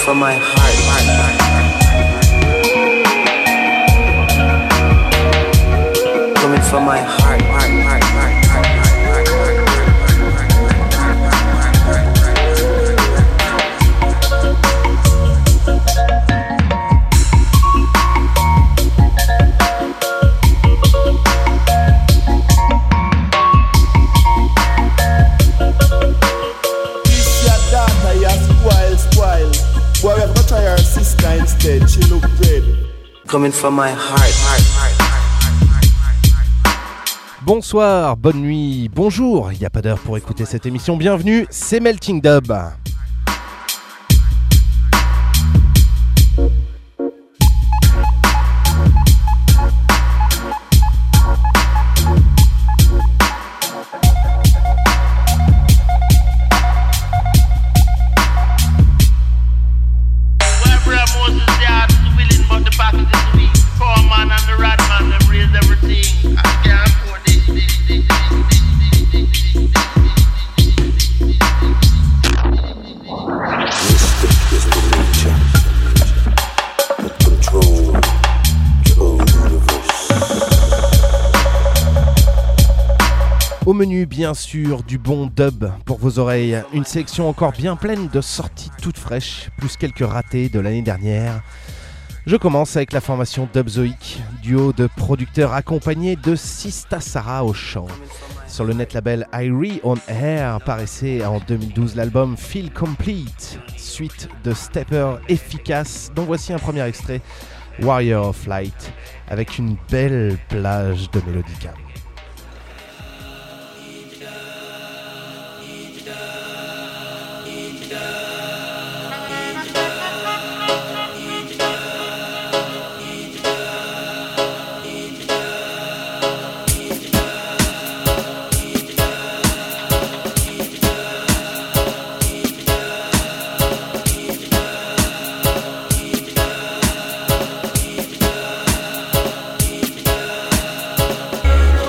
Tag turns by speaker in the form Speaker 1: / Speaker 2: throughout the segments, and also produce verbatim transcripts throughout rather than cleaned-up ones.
Speaker 1: from my heart. Coming from my heart, heart, heart, heart, heart, heart, heart,
Speaker 2: This your daughter, you spoil, spoil. Boy, we have to try her sister instead. She look good.
Speaker 1: coming from my heart, heart, heart.
Speaker 3: Bonsoir, bonne nuit, bonjour, il n'y a pas d'heure pour écouter cette émission, bienvenue, c'est Melting Dub. Au menu, bien sûr, du bon dub pour vos oreilles. Une sélection encore bien pleine de sorties toutes fraîches, plus quelques ratés de l'année dernière. Je commence avec la formation Dubzoic, duo de producteurs accompagnés de Sista Sarah au chant. Sur le net label Irie on Air paraissait en deux mille douze l'album Feel Complete, suite de stepper efficace, dont voici un premier extrait, Warrior of Light, avec une belle plage de mélodica.
Speaker 4: We'll be right back.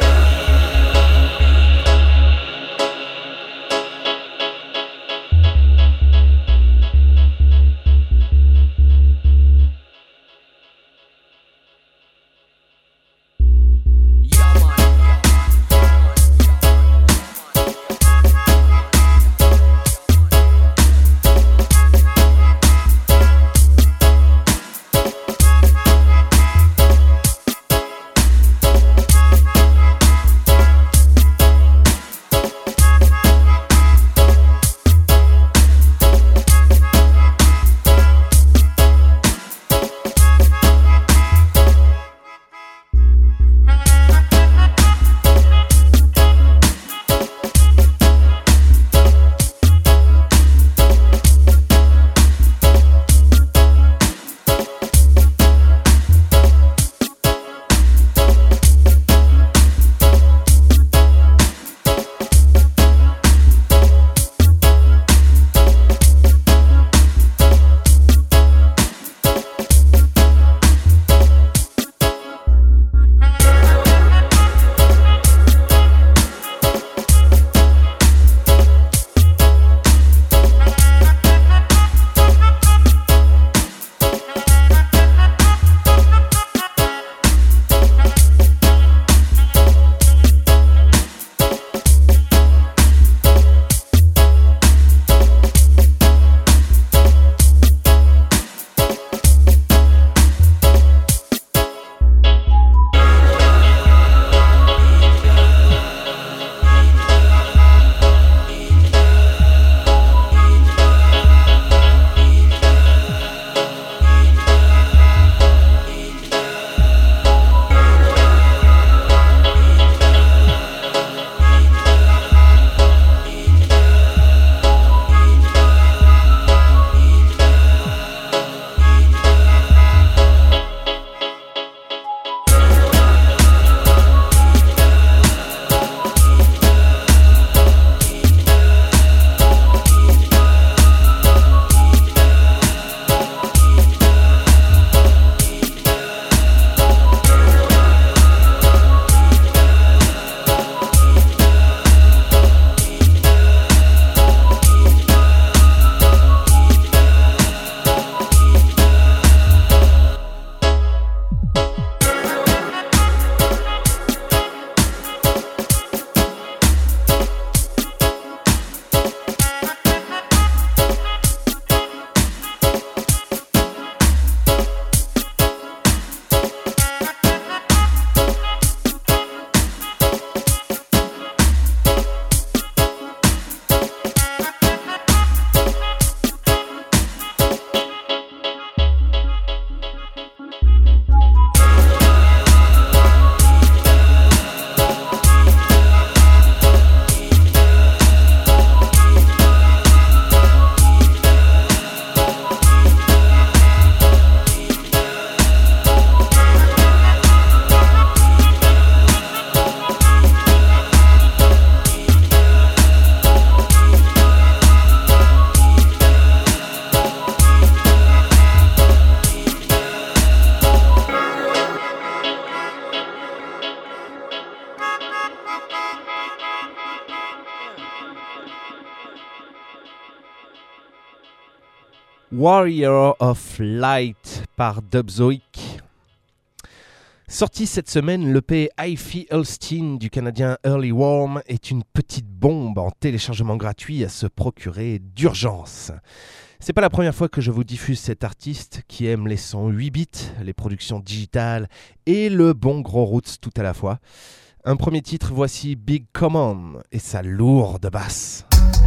Speaker 3: Warrior of Light par Dubzoic. Sorti cette semaine, l'E P Hyphy Holstein du Canadien Early Worm est une petite bombe en téléchargement gratuit à se procurer d'urgence. C'est pas la première fois que je vous diffuse cet artiste qui aime les sons huit bits, les productions digitales et le bon gros roots tout à la fois. Un premier titre, voici Big Common et sa lourde basse.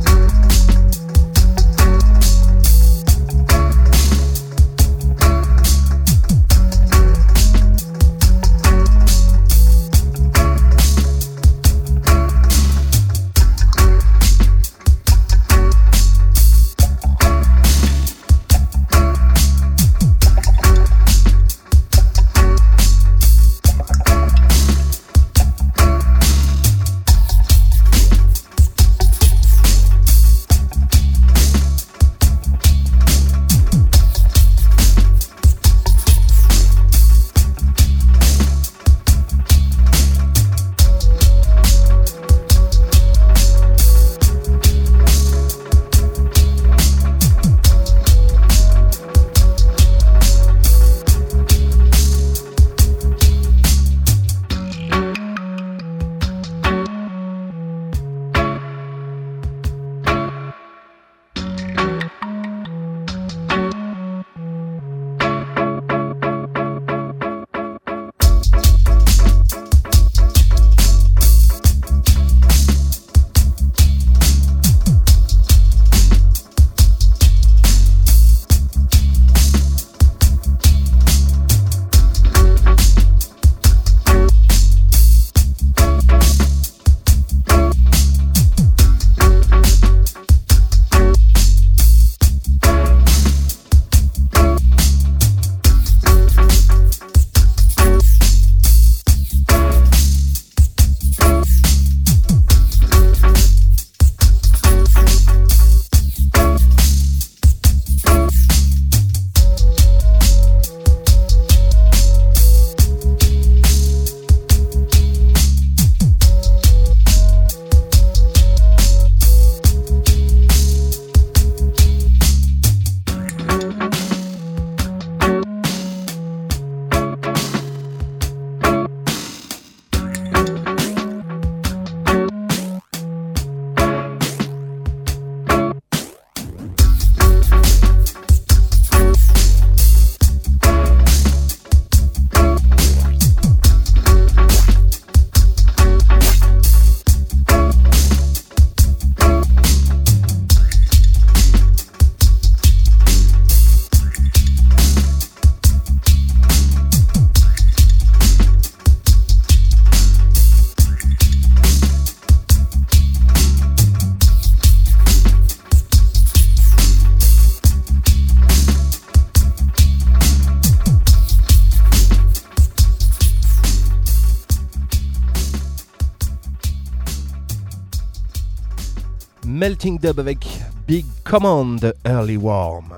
Speaker 3: Melting Dub avec Big Command Early Worm.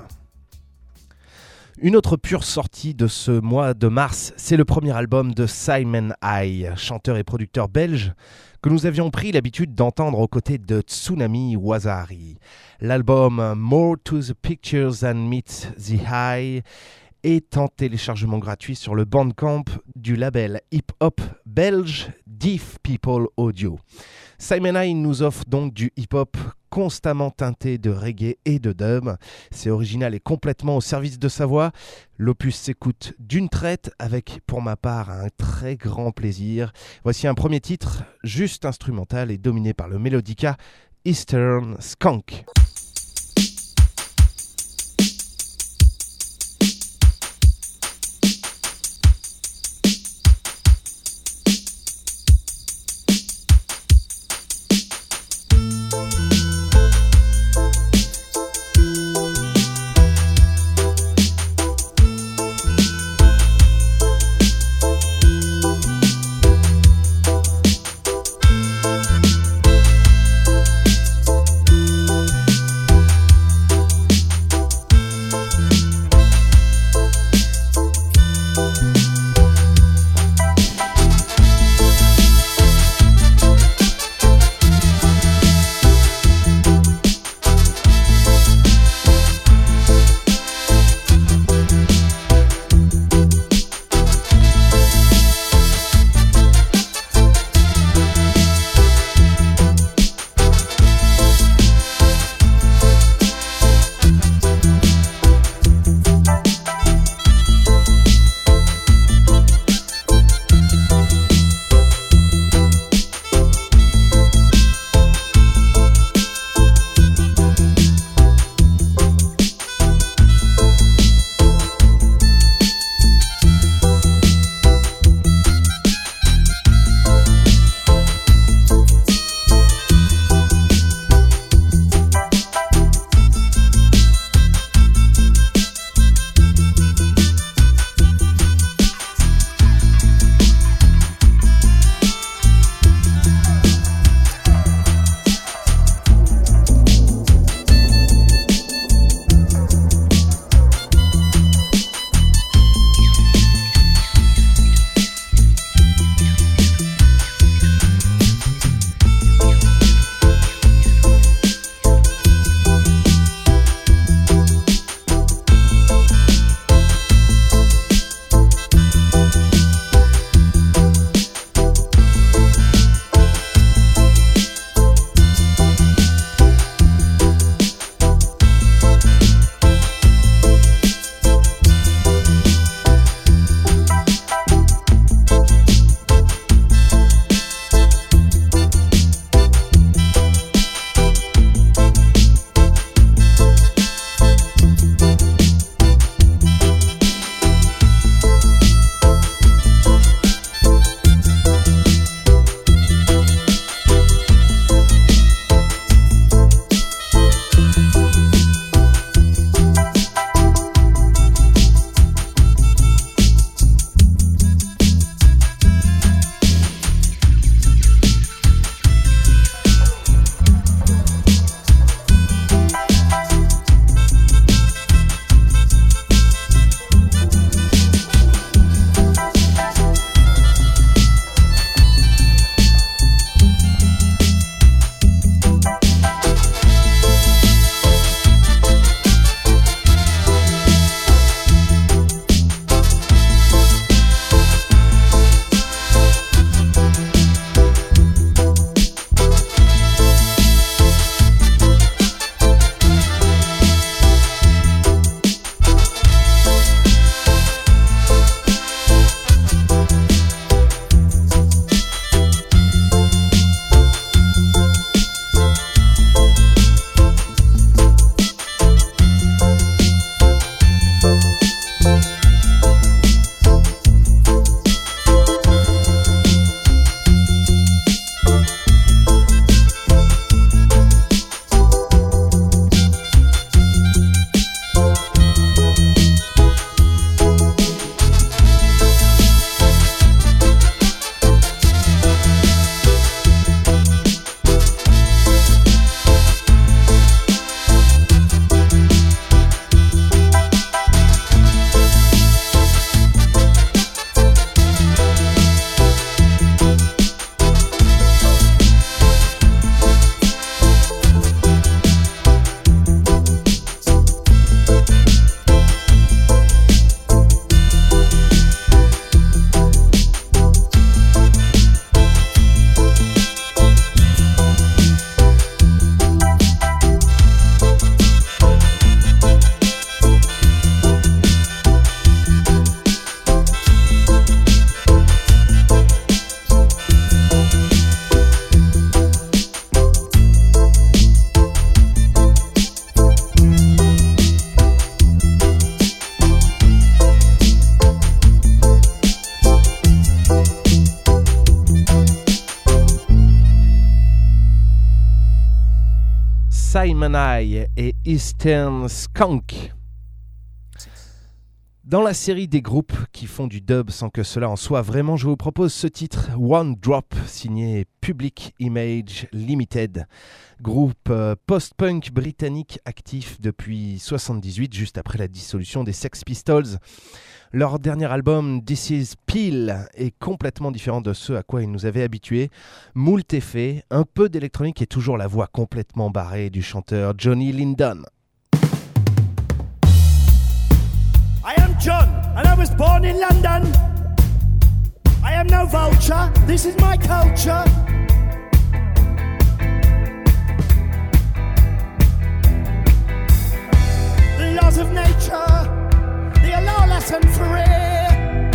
Speaker 3: Une autre pure sortie de ce mois de mars, c'est le premier album de Simon High, chanteur et producteur belge, que nous avions pris l'habitude d'entendre aux côtés de Tsunami Wazaari. L'album More to the Pictures Than Meets the Eye est en téléchargement gratuit sur le Bandcamp du label hip-hop belge Deaf People Audio. Simon High nous offre donc du hip-hop constamment teinté de reggae et de dub. C'est original et complètement au service de sa voix. L'opus s'écoute d'une traite avec, pour ma part, un très grand plaisir. Voici un premier titre, juste instrumental et dominé par le mélodica Eastern Skunk. Simon I et Eastern Skunk. Dans la série des groupes qui font du dub sans que cela en soit vraiment, je vous propose ce titre One Drop, signé Public Image Limited, groupe euh, post-punk britannique actif depuis soixante-dix-huit, juste après la dissolution des Sex Pistols. Leur dernier album, This Is Peel, est complètement différent de ce à quoi ils nous avaient habitués. Moult effets, un peu d'électronique et toujours la voix complètement barrée du chanteur Johnny Lindon.
Speaker 4: I am John, and I was born in London. I am no vulture, this is my culture. The laws of nature, they are lawless and free.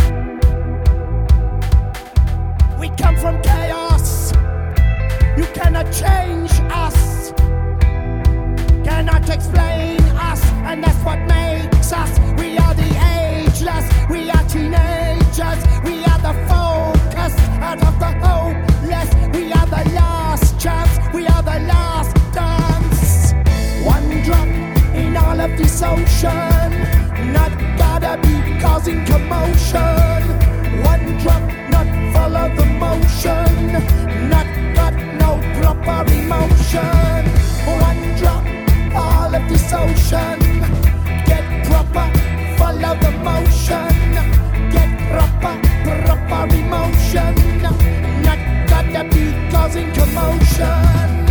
Speaker 4: We come from chaos, you cannot change us, cannot explain us, and that's what makes us. We are the ageless, we are teenagers, we are the focus out of the hopeless, we are the last chance, we are the last dance. One drop in all of this ocean, not gotta be causing commotion. One drop, not follow the motion, not got no proper emotion. One drop, all of this ocean, get proper, follow the motion, get proper, proper emotion, not gotta be causing commotion.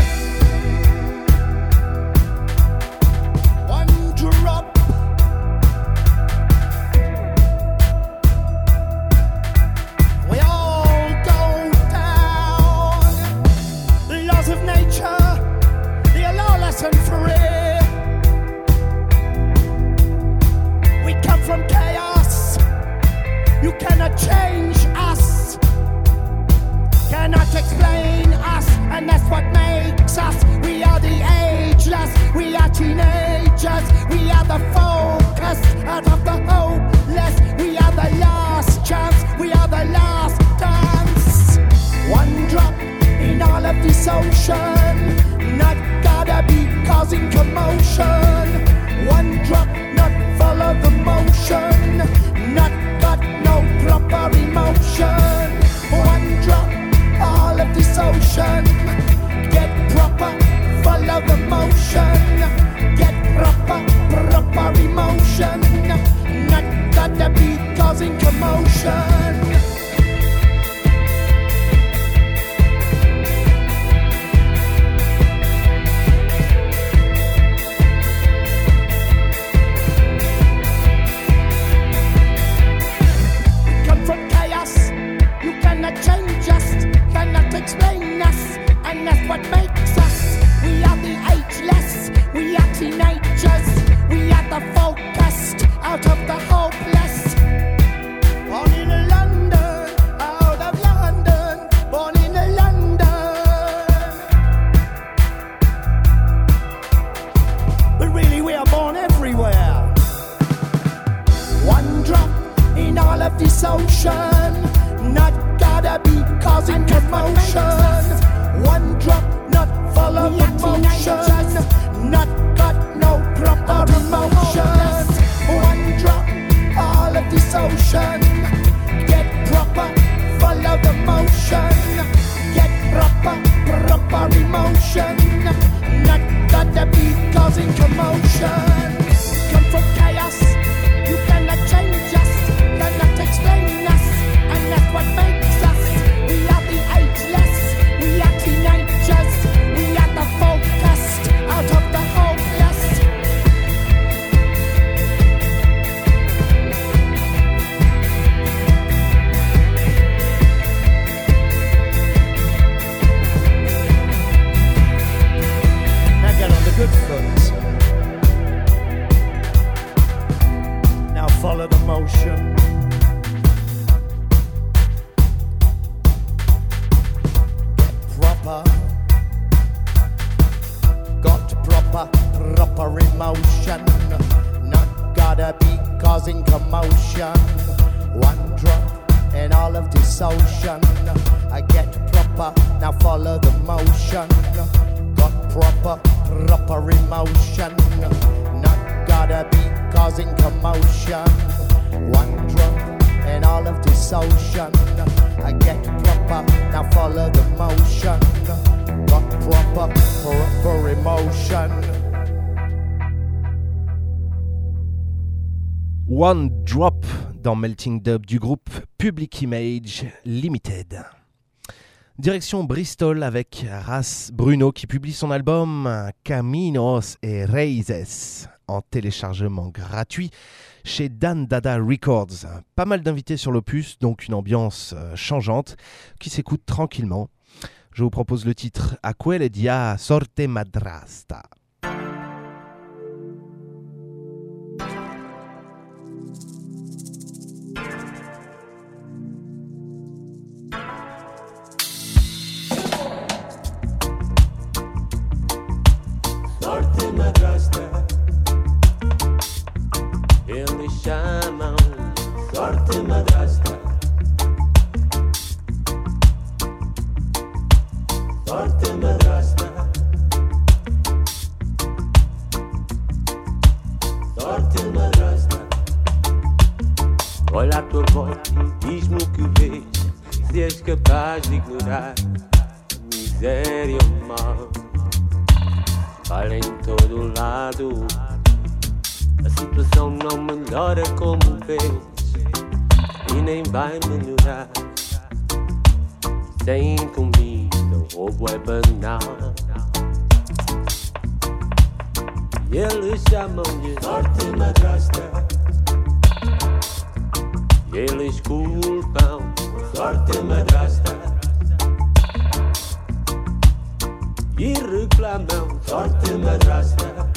Speaker 4: One drop, we all go down. The laws of nature, they are lawless and free. From chaos, you cannot change us, cannot explain us, and that's what makes us. We are the ageless, we are teenagers, we are the focus out of the hopeless, we are the last chance, we are the last dance. One drop in all of this ocean, not gotta be causing commotion. One drop, not follow the motion, not got no proper emotion. One drop, all of this ocean, get proper, follow the motion, get proper, proper emotion, not gotta be causing commotion. Change us, cannot explain us, and that's what makes us. We are the ageless, we are teenagers, we are the focused out of the hopeless. Born in London, out of London, born in London. But really we are born everywhere. One drop in all of this ocean, not gotta be causing commotion. One drop, not follow the motion, not got no proper emotion. One drop, all of this ocean, get proper, follow the motion, get proper, proper emotion, not gotta be causing commotion. Come from chaos, you cannot change us, cannot explain us, and that's what makes us. We are the ageless, we are teenagers, we are the focused out of the hopeless. Now get on the good foot. Now follow the motion. Got proper, proper emotion, not gotta be causing commotion. One drop in all of this ocean, I get proper, now follow the motion. Got proper, proper emotion. Not gotta be causing commotion. One drop and all of this ocean. I get proper, now follow the motion. Got proper, proper emotion.
Speaker 3: One Drop dans Melting Dub du groupe Public Image Limited. Direction Bristol avec Ras Bruno qui publie son album Caminos et Raíces en téléchargement gratuit chez Dan Dada Records. Pas mal d'invités sur l'opus, donc une ambiance changeante qui s'écoute tranquillement. Je vous propose le titre A quelle dia sorte madrasta.
Speaker 5: Sorte madrasta, eles chamam sorte madrasta. Sorte madrasta, sorte madrasta. Olha a tua volta e diz-me o que vês, se és capaz de ignorar a miséria ou o mal. Espalha em todo lado, a situação não melhora como vês e nem vai melhorar. Sem comida, o roubo é banal. E eles chamam-lhe sorte madrasta. E eles culpam sorte madrasta. E reclamam sorte madrasta.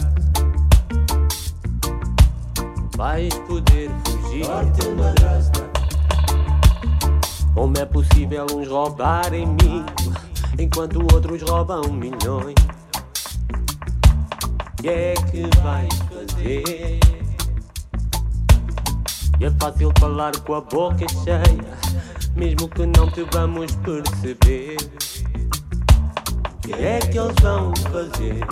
Speaker 5: Vais poder fugir sorte madrasta. Como é possível uns roubarem mil enquanto outros roubam milhões? O que é que vais fazer? E é fácil falar com a boca cheia, mesmo que não te vamos perceber. O que é que eles vão fazer?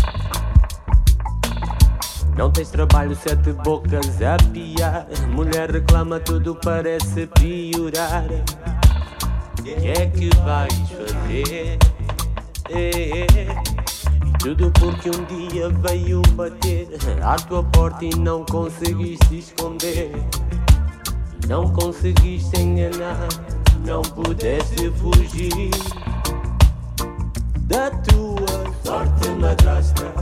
Speaker 5: Não tens trabalho, sete bocas a piar. Mulher reclama, tudo parece piorar. O que é que vais fazer? É, é. E tudo porque um dia veio bater à tua porta e não conseguiste esconder. Não conseguiste enganar, não pudeste fugir da tua sorte madrasta.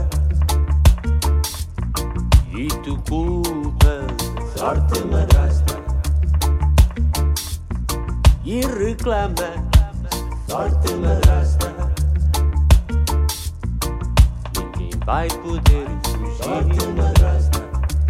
Speaker 5: E tu culpas sorte madrasta. E reclama sorte madrasta. Ninguém vai poder fugir sorte madrasta.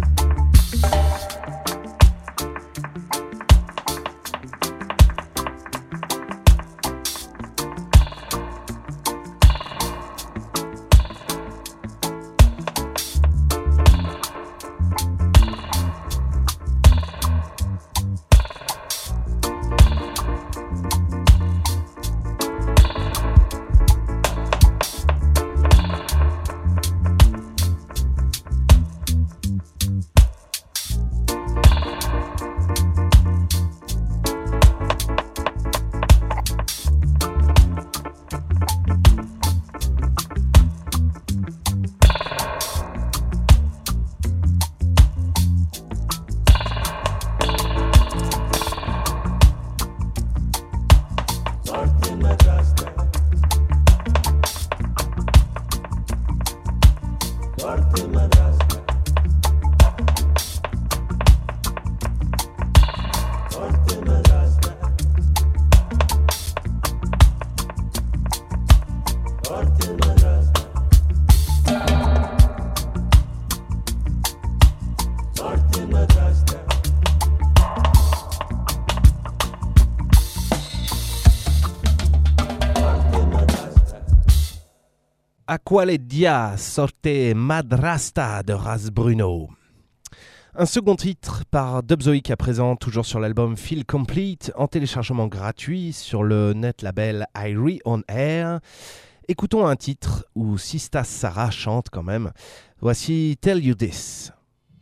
Speaker 3: A quale dia sorte madrasta de Ras Bruno. Un second titre par Dubzoic à présent, toujours sur l'album Feel Complete, en téléchargement gratuit sur le net label Irie On Air. Écoutons un titre où Sista Sarah chante quand même. Voici Tell You This.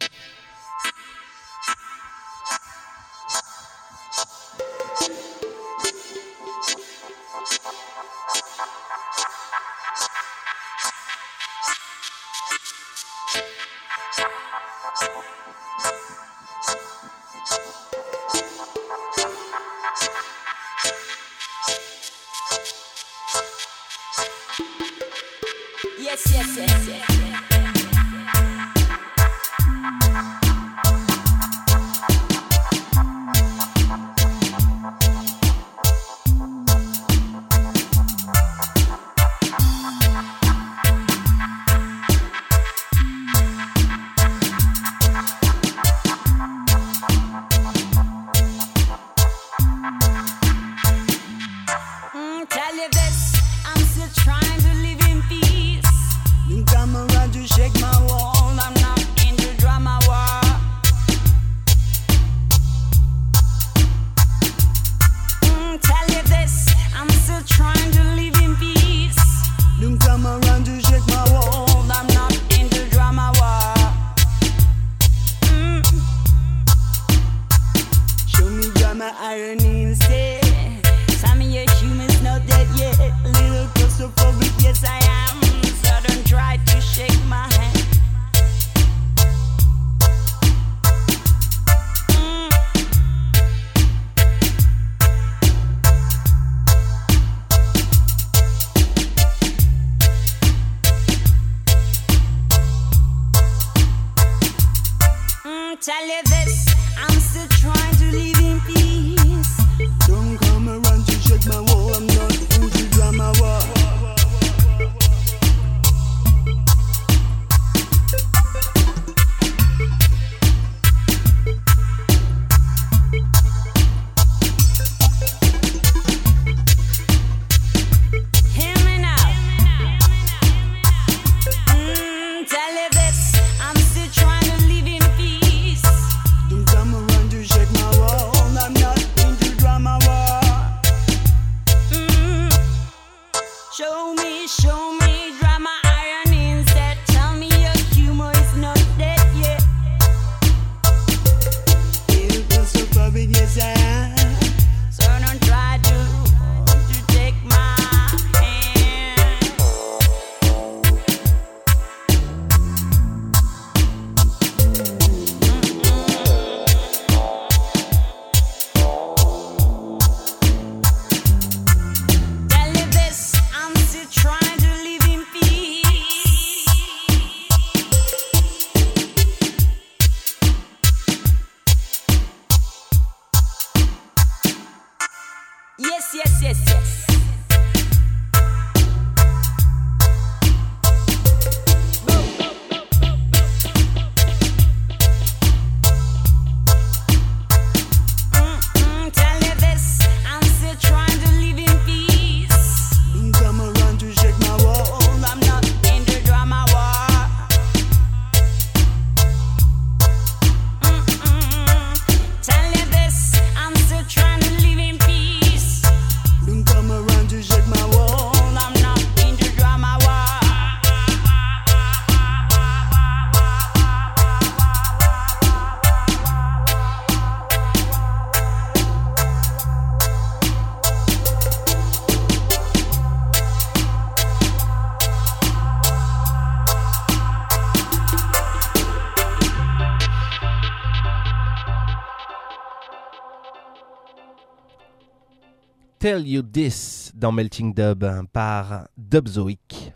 Speaker 6: Yes, yes, yes, yes.
Speaker 3: Tell You This dans Melting Dub par Dubzoic.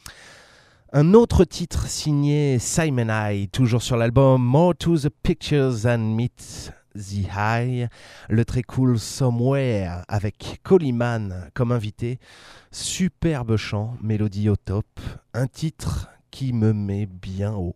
Speaker 3: Un autre titre signé Simon I, toujours sur l'album More to the Pictures Than Meets the Eye, le très cool Somewhere avec Colyman comme invité. Superbe chant, mélodie au top, un titre qui me met bien haut.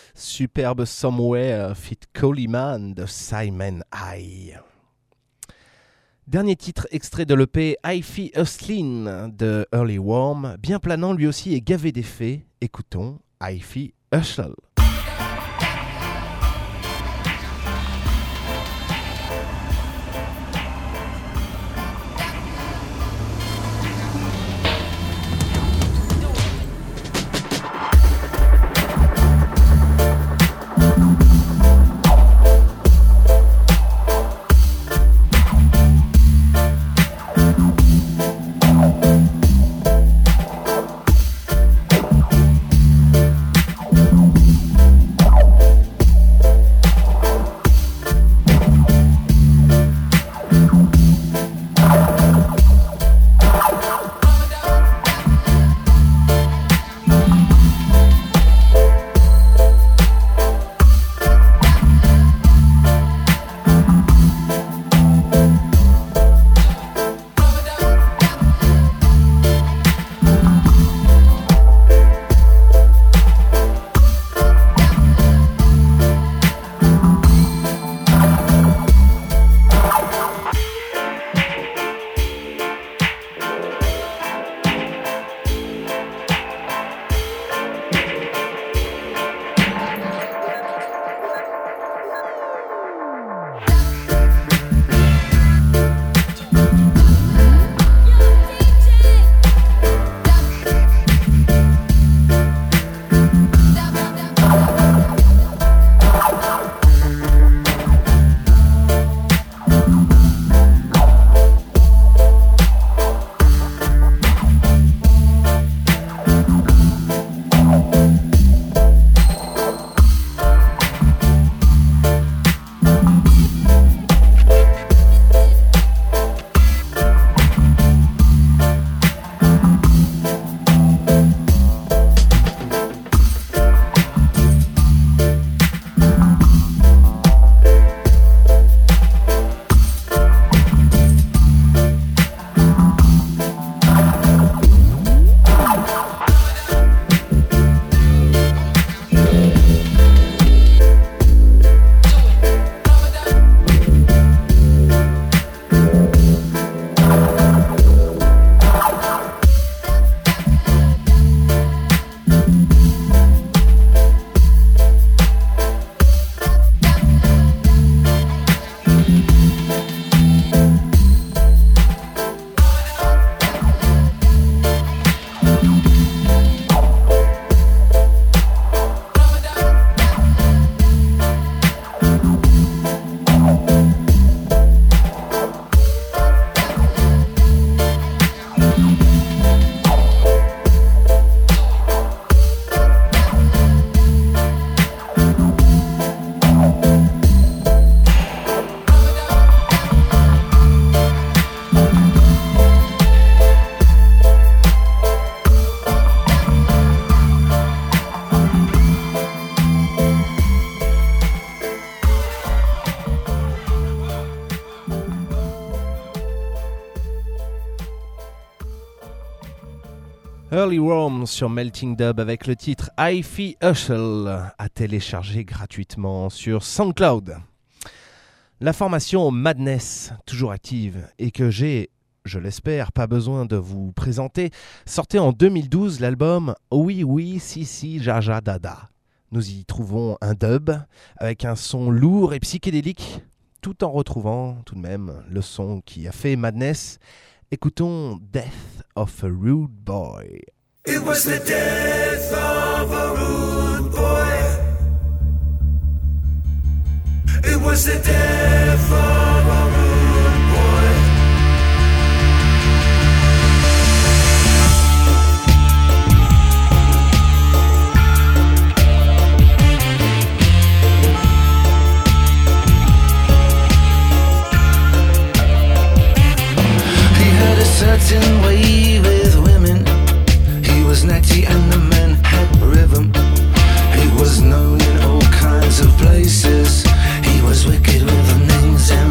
Speaker 3: Superbe Somewhere fit Coleman de Simon High. Dernier titre extrait de l'E P Hi-Fi Hustlin de Early Worm, bien planant lui aussi et gavé d'effets. Écoutons Hi-Fi Hustle. Early Worm sur Melting Dub avec le titre Hi-Fi Hustle à télécharger gratuitement sur SoundCloud. La formation Madness, toujours active et que j'ai, je l'espère, pas besoin de vous présenter, sortait en deux mille douze l'album Oui Oui Si Si Jaja Dada. Nous y trouvons un dub avec un son lourd et psychédélique, tout en retrouvant tout de même le son qui a fait Madness. Écoutons Death of a Rude Boy.
Speaker 7: It was the death of a rude boy. It was the death of a rude boy. He had a certain way with women. He was natty and the men had rhythm. He was known in all kinds of places. He was wicked with the names and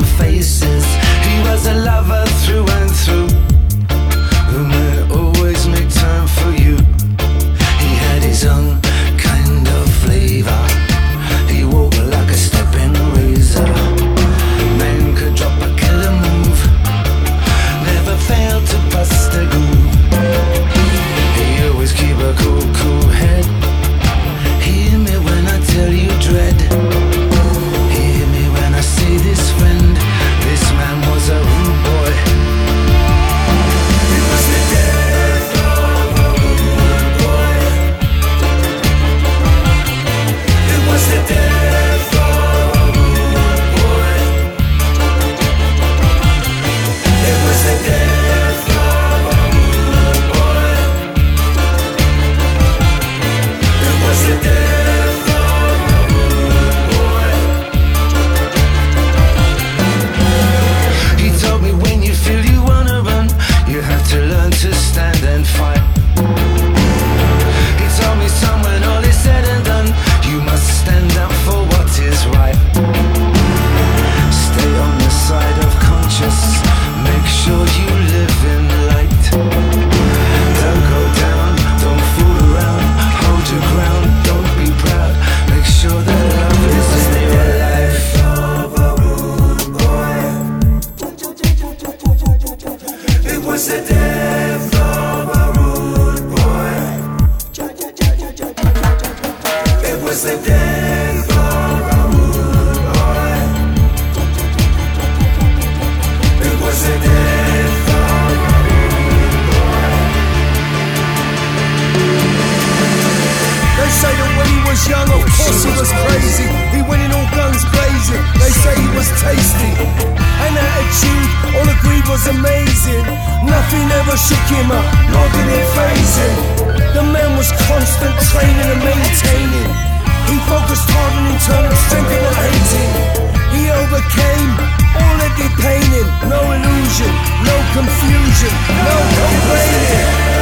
Speaker 8: was young, of course he was crazy. He went in all guns blazing. They say he was tasty. An attitude, all agreed was amazing. Nothing ever shook him up, nor did it faze him. The man was constant training and maintaining. He focused hard on internal strength and hating. He overcame all that he painted. No illusion, no confusion, no complaining.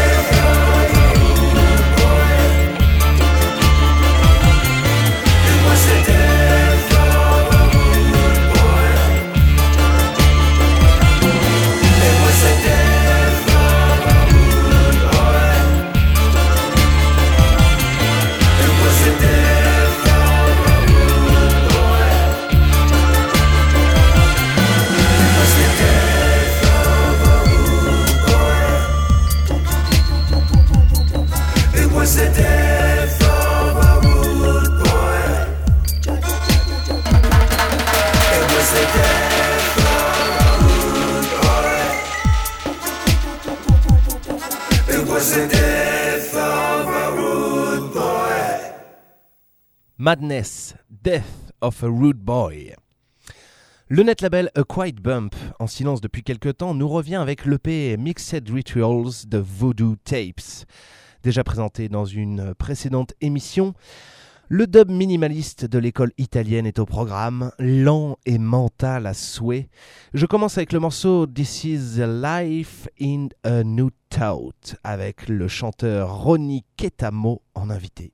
Speaker 3: Madness, Death of a Rude Boy. Le net label A Quiet Bump, en silence depuis quelque temps, nous revient avec l'E P Mixed Rituals de Voodoo Tapes. Déjà présenté dans une précédente émission, le dub minimaliste de l'école italienne est au programme, lent et mental à souhait. Je commence avec le morceau This is Life in a New Thought, avec le chanteur Ronnie Ketamo en invité.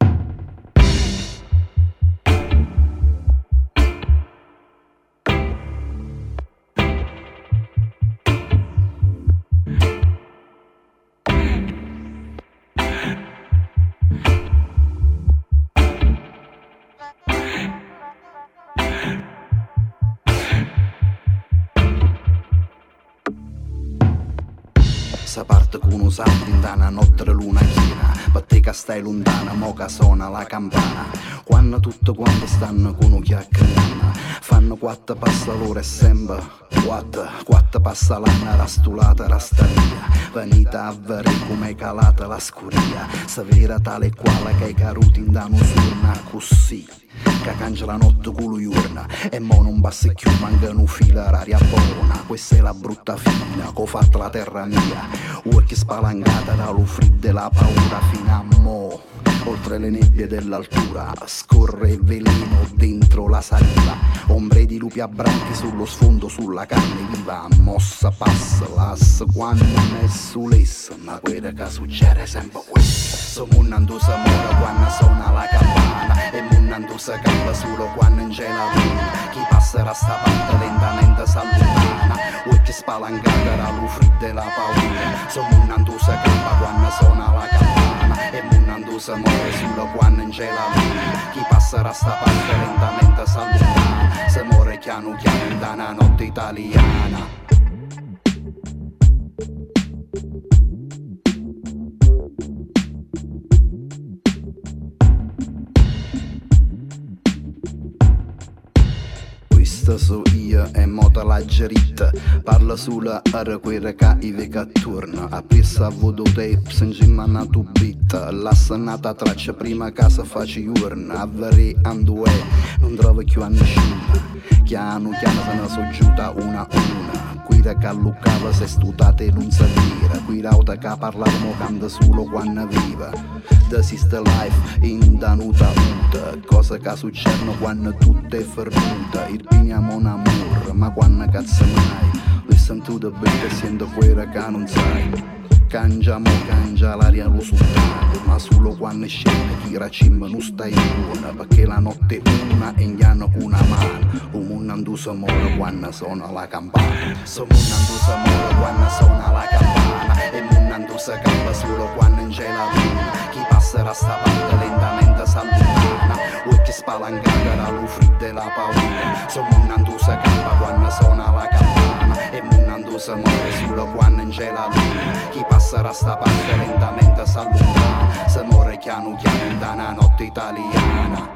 Speaker 9: Sa parte con un salto in una notte luna china, batte che lontana, mo che suona la campana. Quando tutto quanto stanno con un chiacchierina, fanno quattro passa l'ora e sempre quattro, quattro passa l'anna rastulata rastaria. Venita a vedere come calata la scuria, severa tale e quale che i caruti in danno surna così. Che cangia la notte con l'urna e mo non basta più, manca un filo d'aria buona. Questa è la brutta fine che ho fatto la terra mia, occhi spalancata dallo freddo e la paura fino a mo. Oltre le nebbie dell'altura scorre il veleno dentro la saliva, ombre di lupi abbranchi sullo sfondo, sulla carne viva. Mossa passa l'ass quando non è sulessa, ma quello che succede è sempre questo. So munnando sa mora quando suona la campana, e munnando sa campa solo quando in c'è la luna. Chi passerà sta parte lentamente s'allontana, occhi spalancati dallo freddo e la paura. So munnando sa campa quando suona la campana, e munnando sa mora solo quando in c'è la luna. Chi passerà sta parte lentamente s'allontana, se muore piano piano in una notte italiana. Questa so io e mota la geritta, parla solo a quella che i che torna. A pressa vodo tapes in cima a tu bitta, la sanata traccia prima che si faccia urna. A veri ando e non trovo più a nessuno, chiano chiano se ne so giuta una a una. Quella che alluccava se stutate non sapere, quella che parlavamo canta solo quando viva. This is the life in danuta uta, cosa che succedono quando tutto è fermuta. Il piniamo un amore, ma quando cazzo mai? Listen to the beat e sento quella che non sai. Cangiamo, cangia l'aria lo sultano, ma solo quando scende chi racimma non stai buona, perché la notte è una e indiano con una mano. Un munnando s'amore quando suona la campana, so munnando s'amore quando suona la campana, e munnando sa campa solo quando in c'è la luna. Chi passerà sta parte lentamente s'allontana, occhi spalancati dallo freddo e la paura. So munnando sa campa quando suona la campana, e munnando s'amore solo quando in c'è la luna. Chi passerà sta parte lentamente s'allontana, se muore piano piano in una notte italiana.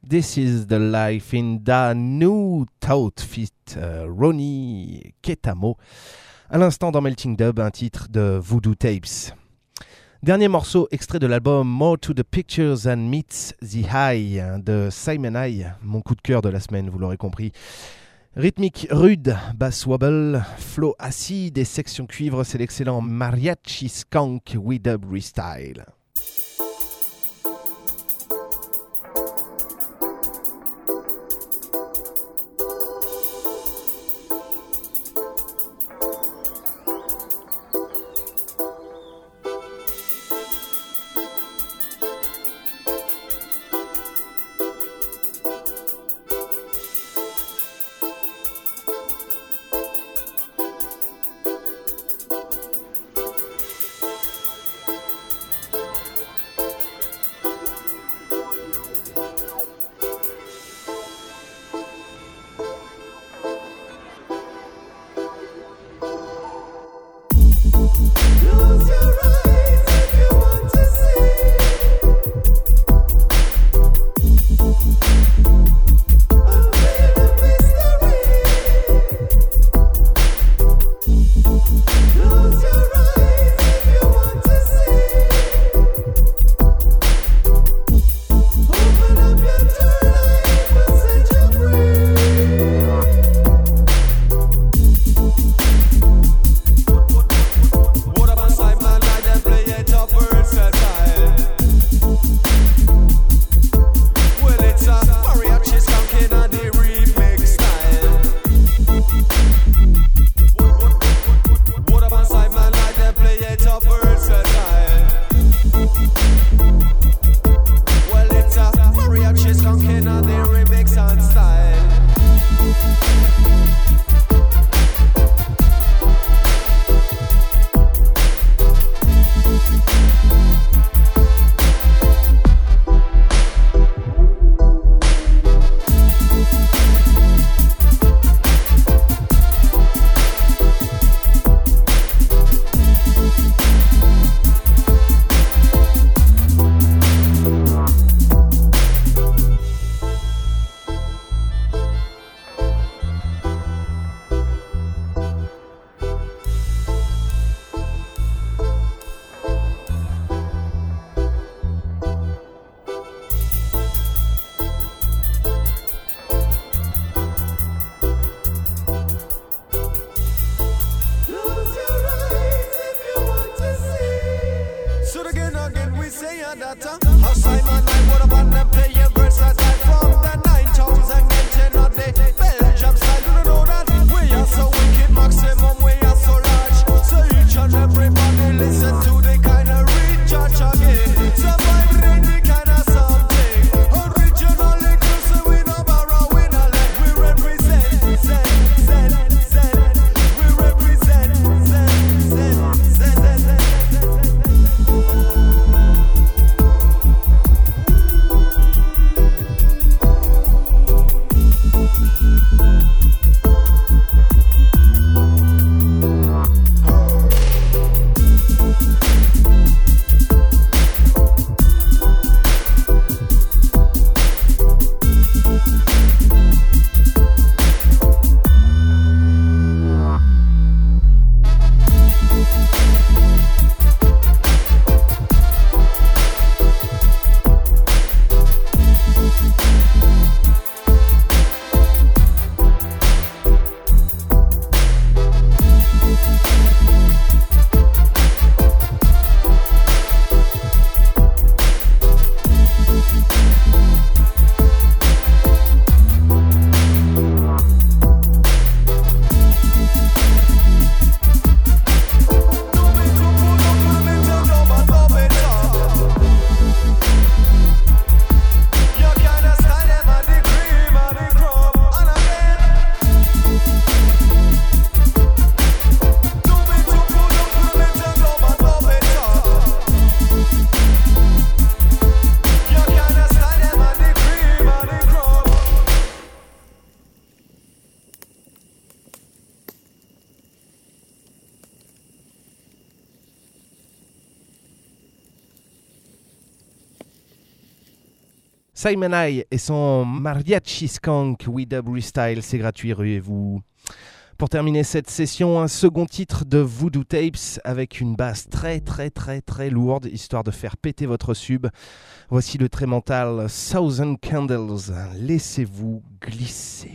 Speaker 3: This is the life in Da New Thought fit uh, Ronnie Ketamo. À l'instant dans Melting Dub, un titre de Voodoo Tapes. Dernier morceau extrait de l'album More to the Pictures and Meets the High de Simon High, mon coup de cœur de la semaine, vous l'aurez compris. Rythmique rude, bass wobble, flow acide et section cuivre, c'est l'excellent Mariachi Skunk We Dub Restyle. Simon I et son Mariachi Skunk We Dub Restyle, c'est gratuit, ruez-vous. Pour terminer cette session, un second titre de Voodoo Tapes avec une basse très très très très lourde, histoire de faire péter votre sub. Voici le très mental Thousand Candles, laissez-vous glisser.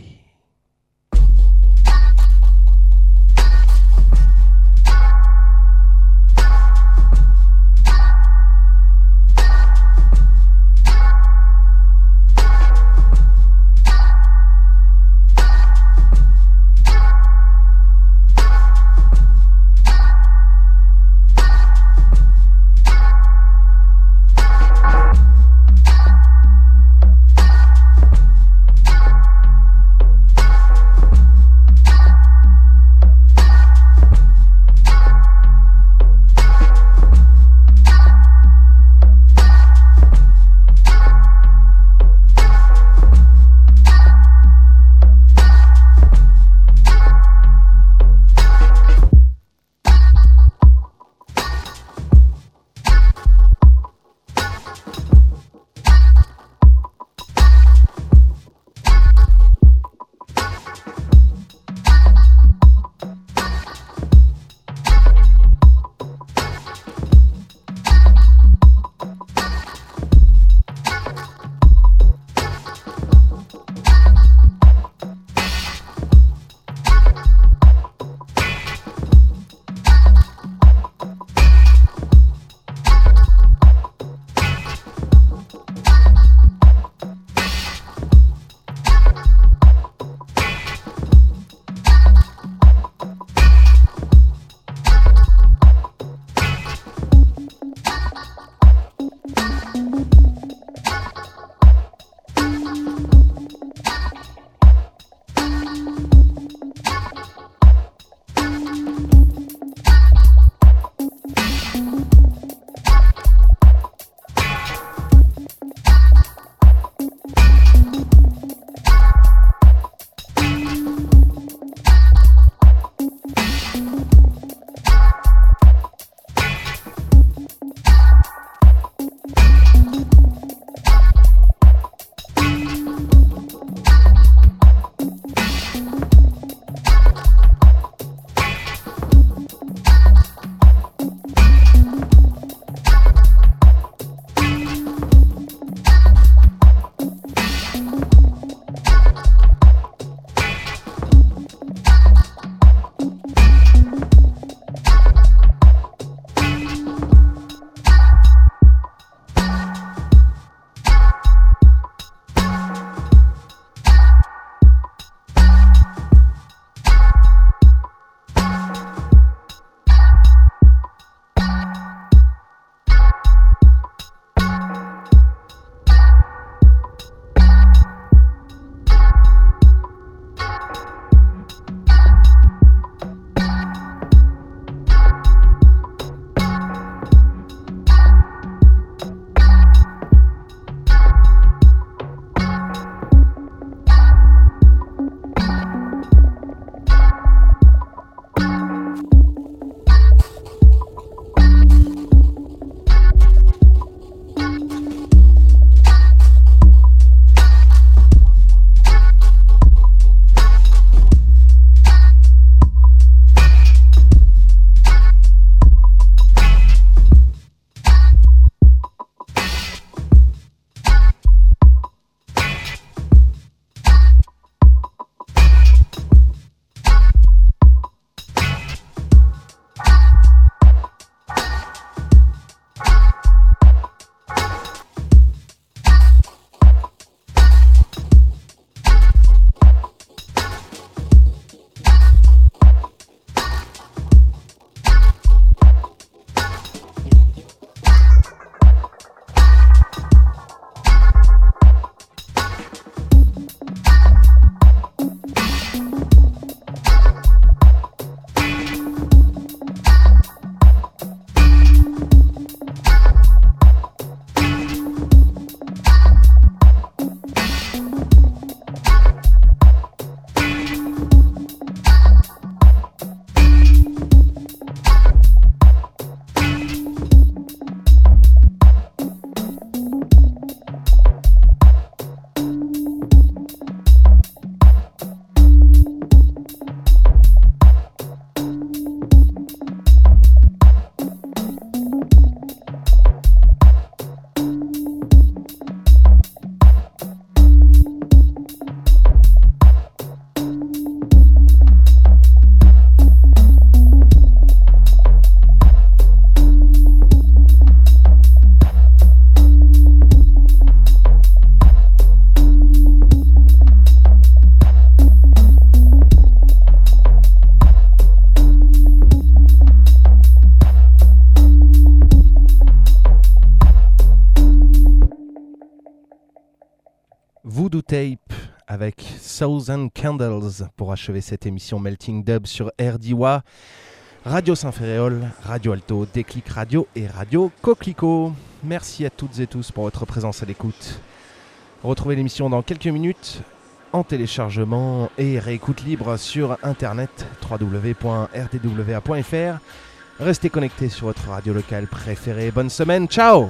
Speaker 3: Voodoo Tape avec Thousand Candles pour achever cette émission Melting Dub sur R D W A, Radio Saint-Ferréol, Radio Alto, Déclic Radio et Radio Coquelicot. Merci à toutes et tous pour votre présence à l'écoute. Retrouvez l'émission dans quelques minutes en téléchargement et réécoute libre sur internet w w w point r d w a point f r. Restez connectés sur votre radio locale préférée. Bonne semaine, ciao!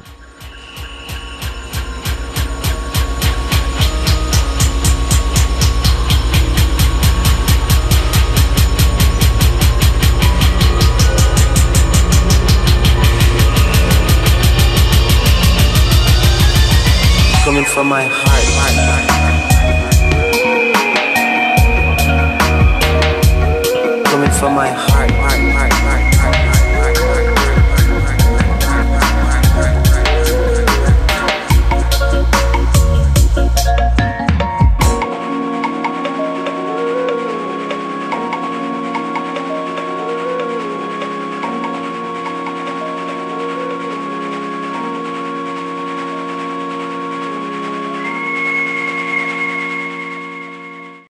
Speaker 1: Coming from my heart, heart, heart, heart. Coming from my heart.